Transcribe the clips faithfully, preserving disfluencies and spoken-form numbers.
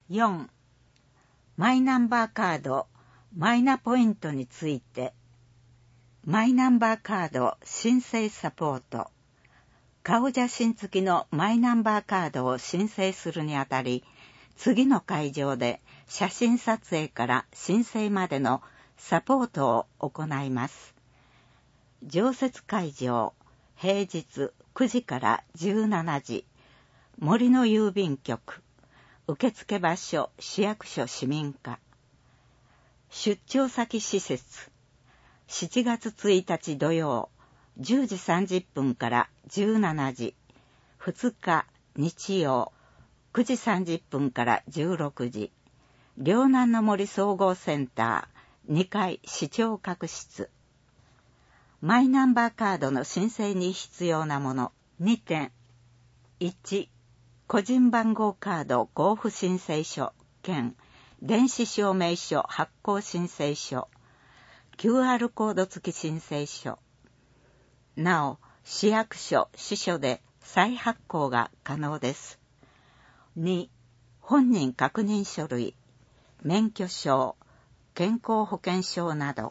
よん、マイナンバーカード、マイナポイントについて。マイナンバーカード申請サポート。顔写真付きのマイナンバーカードを申請するにあたり、次の会場で写真撮影から申請までのサポートを行います。常設会場、平日くじからじゅうしちじ、森の郵便局、受付場所市役所市民課。出張先施設、しちがつついたち土曜、じゅうじさんじゅっぷんからじゅうしちじ、ふつか日曜、くじさんじゅっぷんからじゅうろくじ、両南の森総合センターにかい市長閣室。マイナンバーカードの申請に必要なものにてん。いち、個人番号カード交付申請書兼電子証明書発行申請書、キューアール コード付き申請書。なお、市役所、支所で再発行が可能です。に、本人確認書類、免許証、健康保険証など。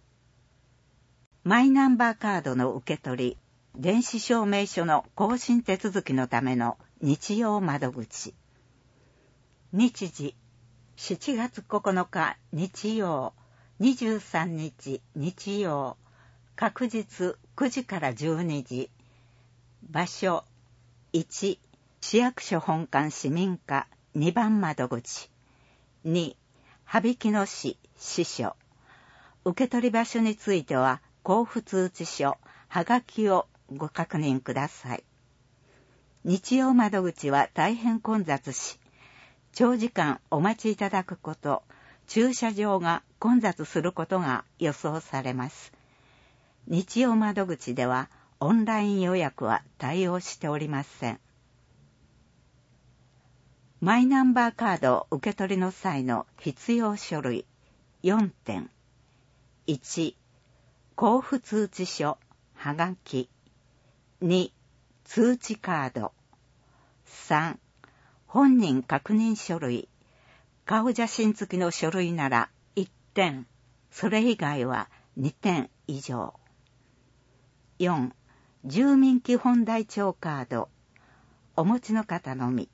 マイナンバーカードの受け取り、電子証明書の更新手続きのための日曜窓口。日時、しちがつここのか日曜、にじゅうさんにち日曜、確日くじからじゅうにじ。場所、いち、市役所本館市民課にばん窓口。に、羽曳野市支所。受け取り場所については、交付通知書、はがきをご確認ください。日曜窓口は大変混雑し、長時間お待ちいただくこと、駐車場が混雑することが予想されます。日曜窓口ではオンライン予約は対応しておりません。マイナンバーカード受け取りの際の必要書類よんてん。いち、交付通知書、はがき。に、通知カード。さん、本人確認書類。顔写真付きの書類ならいってん、それ以外はにてん以上。よん、住民基本台帳カード。お持ちの方のみ。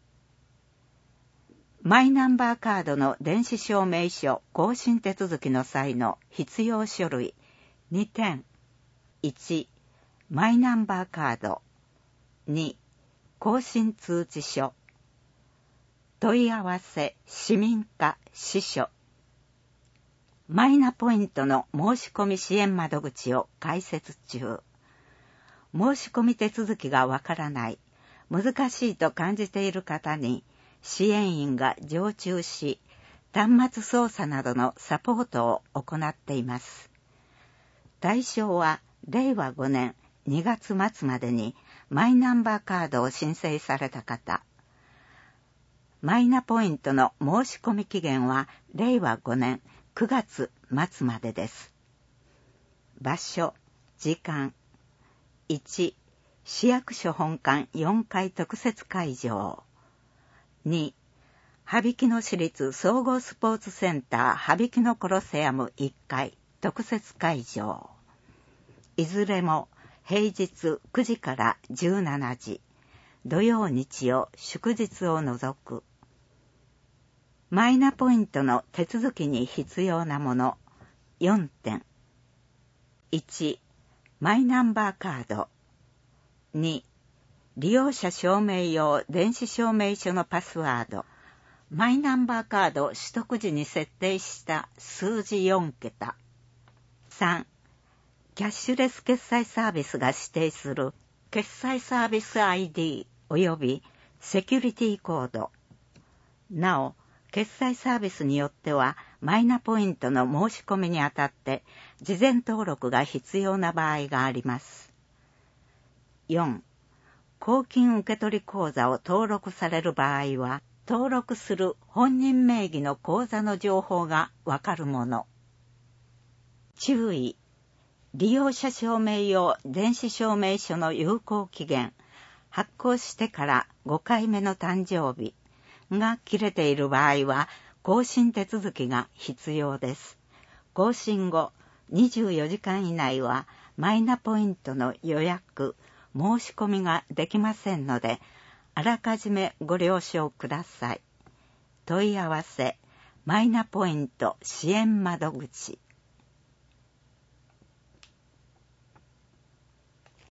マイナンバーカードの電子証明書更新手続きの際の必要書類にてん。いち、マイナンバーカード。に、更新通知書。問い合わせ市民課支所。マイナポイントの申し込み支援窓口を開設中。申し込み手続きがわからない、難しいと感じている方に支援員が常駐し、端末操作などのサポートを行っています。対象はれいわごねんにがつまつまでにマイナンバーカードを申請された方。マイナポイントの申し込み期限はれいわごねんくがつまつまでです。場所、時間。いち、市役所本館よんかい特設会場。に、羽曳野市立総合スポーツセンター羽曳野コロセアムいっかい特設会場。いずれも平日くじからじゅうしちじ、土曜日曜祝日を除く。マイナポイントの手続きに必要なものよんてん。いち、マイナンバーカード。に、利用者証明用電子証明書のパスワード。マイナンバーカード取得時に設定した数字よんけた。さん、キャッシュレス決済サービスが指定する決済サービス アイディー 及びセキュリティコード。なお、決済サービスによってはマイナポイントの申し込みにあたって事前登録が必要な場合があります。よん、公金受取口座を登録される場合は、登録する本人名義の口座の情報がわかるもの。注意。利用者証明用電子証明書の有効期限、発行してからごかいめの誕生日、 が切れている場合は更新手続きが必要です。更新後にじゅうよじかん以内はマイナポイントの予約、申し込みができませんので、あらかじめご了承ください。問い合わせ、マイナポイント支援窓口